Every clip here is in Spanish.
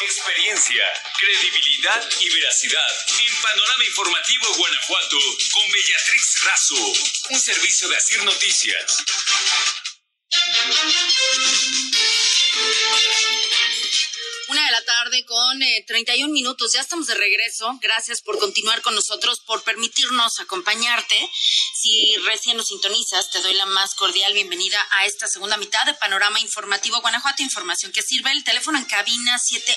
Experiencia, credibilidad y veracidad. En Panorama Informativo Guanajuato, con Bellatrix Razo. Un servicio de Asir Noticias. 1:00 con 31 minutos. Ya estamos de regreso. Gracias por continuar con nosotros, por permitirnos acompañarte. Si recién nos sintonizas, te doy la más cordial bienvenida a esta segunda mitad de Panorama Informativo Guanajuato. Información que sirve. El teléfono en cabina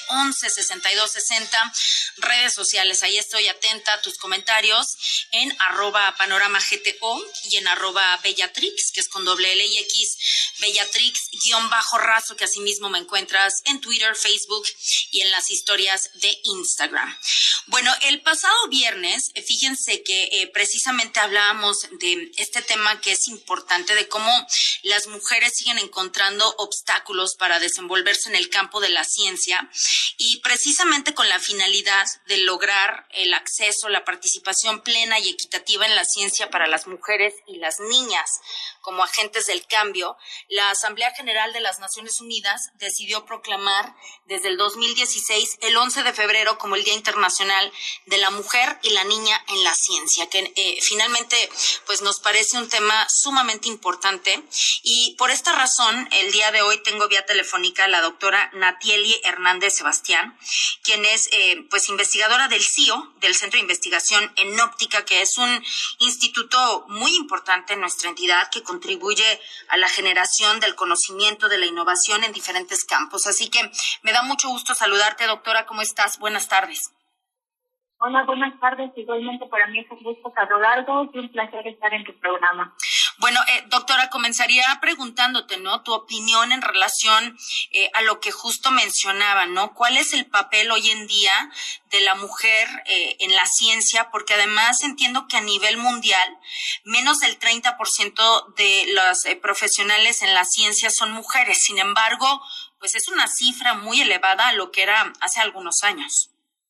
711-6260. Redes sociales. Ahí estoy atenta a tus comentarios en @panoramagto y en @Bellatrix, que es con doble L y X, Bellatrix_Razo, que asimismo me encuentras en Twitter, Facebook y en las historias de Instagram. Bueno, el pasado viernes, fíjense que precisamente hablábamos de este tema que es importante, de cómo las mujeres siguen encontrando obstáculos para desenvolverse en el campo de la ciencia, y precisamente con la finalidad de lograr el acceso, la participación plena y equitativa en la ciencia para las mujeres y las niñas como agentes del cambio, la Asamblea General de las Naciones Unidas decidió proclamar desde el 2016 el 11 de febrero como el Día Internacional de la Mujer y la Niña en la Ciencia, que finalmente pues nos parece un tema sumamente importante, y por esta razón el día de hoy tengo vía telefónica a la doctora Natieli Hernández Sebastián, quien es pues investigadora del CIO, del Centro de Investigación en Óptica, que es un instituto muy importante en nuestra entidad que contribuye a la generación del conocimiento, de la innovación en diferentes campos. Así que me da mucho gusto saludarte, doctora. ¿Cómo estás? Buenas tardes. Hola, buenas tardes. Igualmente para mí es un gusto saludarlos y un placer estar en tu programa. Bueno, doctora, comenzaría preguntándote, ¿no?, tu opinión en relación a lo que justo mencionaba, ¿no? ¿Cuál es el papel hoy en día de la mujer en la ciencia? Porque además entiendo que a nivel mundial menos del 30% de los profesionales en la ciencia son mujeres. Sin embargo, pues es una cifra muy elevada a lo que era hace algunos años.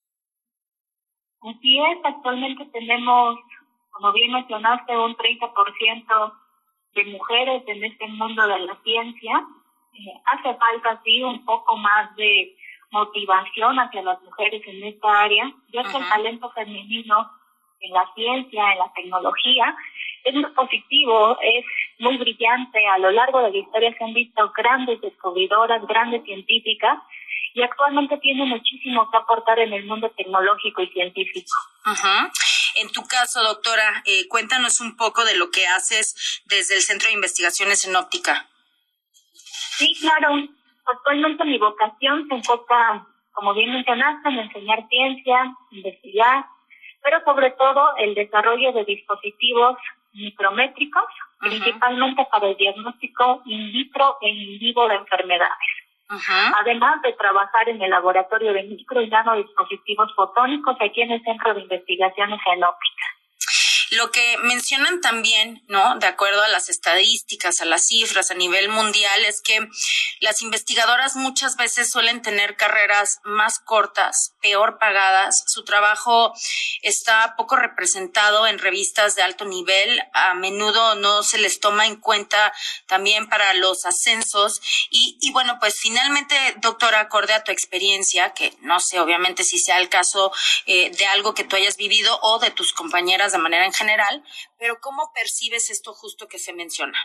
Así es, actualmente tenemos, como bien mencionaste, un 30% de mujeres en este mundo de la ciencia. Hace falta, sí, un poco más de motivación hacia las mujeres en esta área, ya que el talento femenino en la ciencia, en la tecnología, es muy positivo, es muy brillante. A lo largo de la historia se han visto grandes descubridoras, grandes científicas, y actualmente tiene muchísimo que aportar en el mundo tecnológico y científico. En tu caso, doctora, cuéntanos un poco de lo que haces desde el Centro de Investigaciones en Óptica. Sí, claro. Actualmente mi vocación se enfoca, como bien mencionaste, en enseñar ciencia, investigar, pero sobre todo el desarrollo de dispositivos micrométricos, principalmente para el diagnóstico in vitro e in vivo de enfermedades. Además de trabajar en el laboratorio de micro y nanodispositivos fotónicos aquí en el Centro de Investigaciones en Óptica. Lo que mencionan también, ¿no?, de acuerdo a las estadísticas, a las cifras a nivel mundial, es que las investigadoras muchas veces suelen tener carreras más cortas, peor pagadas. Su trabajo está poco representado en revistas de alto nivel. A menudo no se les toma en cuenta también para los ascensos. Y bueno, pues finalmente, doctora, acorde a tu experiencia, que no sé obviamente si sea el caso de algo que tú hayas vivido o de tus compañeras de manera en general, pero ¿cómo percibes esto justo que se menciona?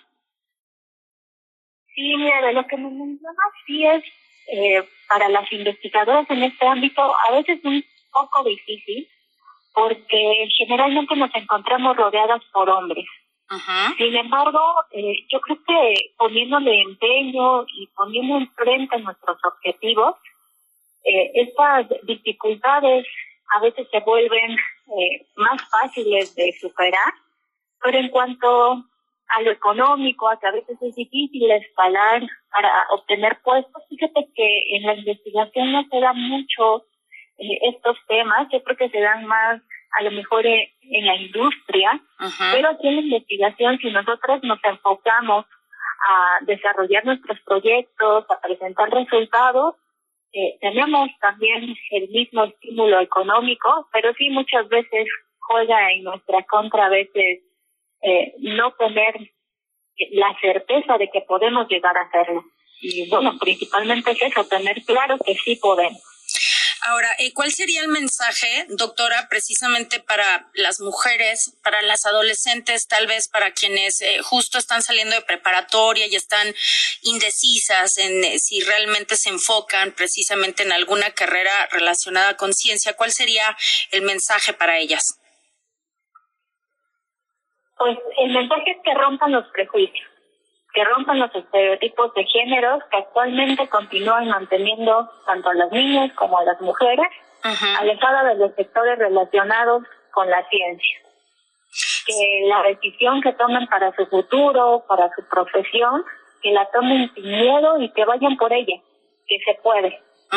Sí, mira, de lo que me mencionas, sí es para las investigadoras en este ámbito a veces un poco difícil, porque generalmente nos encontramos rodeadas por hombres. Sin embargo, yo creo que poniéndole empeño y poniendo enfrente nuestros objetivos, estas dificultades a veces se vuelven más fáciles de superar, pero en cuanto a lo económico, a que a veces es difícil escalar para obtener puestos, fíjate que en la investigación no se dan mucho estos temas. Yo creo que se dan más a lo mejor en la industria, pero aquí en la investigación, si nosotros nos enfocamos a desarrollar nuestros proyectos, a presentar resultados, tenemos también el mismo estímulo económico, pero sí muchas veces juega en nuestra contra a veces no tener la certeza de que podemos llegar a hacerlo. Y bueno, principalmente es eso, tener claro que sí podemos. Ahora, ¿cuál sería el mensaje, doctora, precisamente para las mujeres, para las adolescentes, tal vez para quienes justo están saliendo de preparatoria y están indecisas en si realmente se enfocan precisamente en alguna carrera relacionada con ciencia? ¿Cuál sería el mensaje para ellas? Pues el mensaje es que rompan los prejuicios, que rompan los estereotipos de géneros que actualmente continúan manteniendo tanto a las niñas como a las mujeres alejadas de los sectores relacionados con la ciencia. Que la decisión que tomen para su futuro, para su profesión, que la tomen sin miedo y que vayan por ella, que se puede.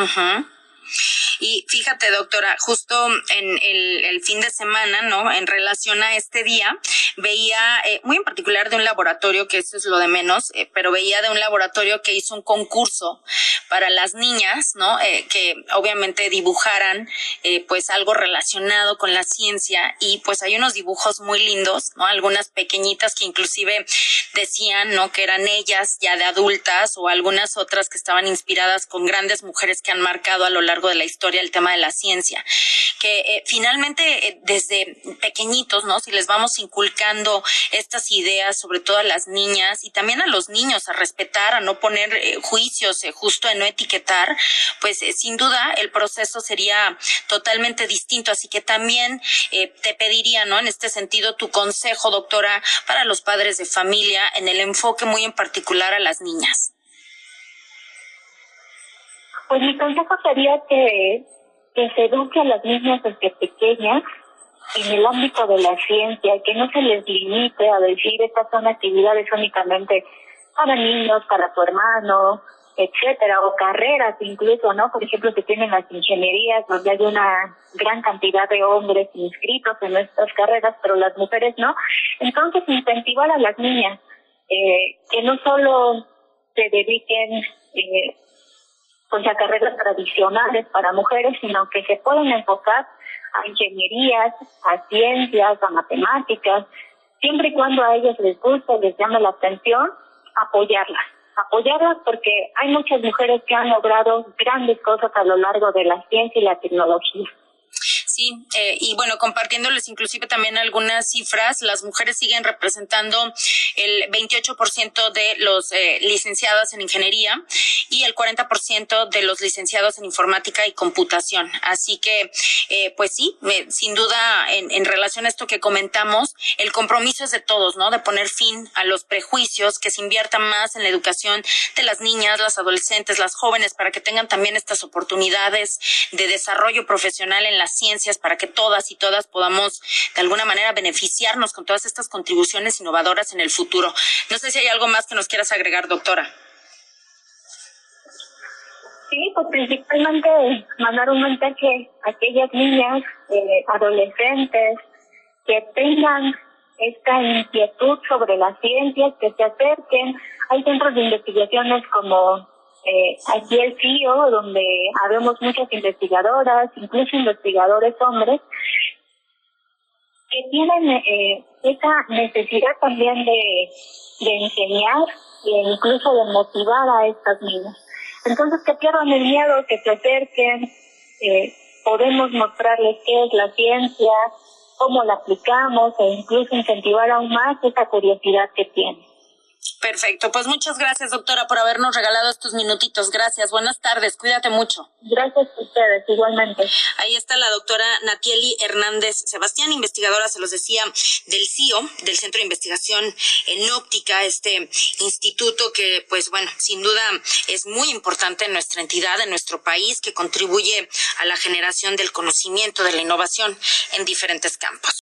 Y fíjate, doctora, justo en el fin de semana, ¿no? En relación a este día, veía, muy en particular de un laboratorio, que eso es lo de menos, pero veía de un laboratorio que hizo un concurso para las niñas, ¿no? Que obviamente dibujaran, pues algo relacionado con la ciencia, y pues hay unos dibujos muy lindos, ¿no? Algunas pequeñitas que inclusive decían, ¿no? Que eran ellas ya de adultas, o algunas otras que estaban inspiradas con grandes mujeres que han marcado a lo largo de la historia el tema de la ciencia, que finalmente desde pequeñitos, ¿no? Si les vamos inculcando estas ideas, sobre todo a las niñas y también a los niños, a respetar, a no poner juicios, justo en no etiquetar, pues sin duda el proceso sería totalmente distinto. Así que también te pediría, ¿no? En este sentido, tu consejo, doctora, para los padres de familia en el enfoque muy en particular a las niñas. Pues mi consejo sería que se eduque a las niñas desde pequeñas en el ámbito de la ciencia, que no se les limite a decir estas son actividades únicamente para niños, para tu hermano, etcétera, o carreras incluso, ¿no? Por ejemplo, que tienen las ingenierías, donde hay una gran cantidad de hombres inscritos en estas carreras, pero las mujeres no. Entonces, incentivar a las niñas que no solo se dediquen pues a carreras tradicionales para mujeres, sino que se pueden enfocar a ingenierías, a ciencias, a matemáticas, siempre y cuando a ellas les guste, les llame la atención, apoyarlas porque hay muchas mujeres que han logrado grandes cosas a lo largo de la ciencia y la tecnología. Sí, y bueno, compartiéndoles inclusive también algunas cifras, las mujeres siguen representando el 28% de los licenciados en ingeniería y el 40% de los licenciados en informática y computación. Así que, pues sí, sin duda, en relación a esto que comentamos, el compromiso es de todos, ¿no? De poner fin a los prejuicios, que se invierta más en la educación de las niñas, las adolescentes, las jóvenes, para que tengan también estas oportunidades de desarrollo profesional en la ciencia, para que todas y todas podamos de alguna manera beneficiarnos con todas estas contribuciones innovadoras en el futuro. No sé si hay algo más que nos quieras agregar, doctora. Sí, pues principalmente mandar un mensaje a aquellas niñas, adolescentes, que tengan esta inquietud sobre las ciencias, que se acerquen. Hay centros de investigaciones como aquí el CIO, donde habemos muchas investigadoras, incluso investigadores hombres, que tienen esa necesidad también de enseñar e incluso de motivar a estas niñas. Entonces, que pierdan el miedo, que se acerquen, podemos mostrarles qué es la ciencia, cómo la aplicamos e incluso incentivar aún más esa curiosidad que tienen. Perfecto, pues muchas gracias, doctora, por habernos regalado estos minutitos. Gracias, buenas tardes, cuídate mucho. Gracias a ustedes, igualmente. Ahí está la doctora Natieli Hernández Sebastián, investigadora, se los decía, del CIO, del Centro de Investigación en Óptica, este instituto que, pues bueno, sin duda es muy importante en nuestra entidad, en nuestro país, que contribuye a la generación del conocimiento, de la innovación en diferentes campos.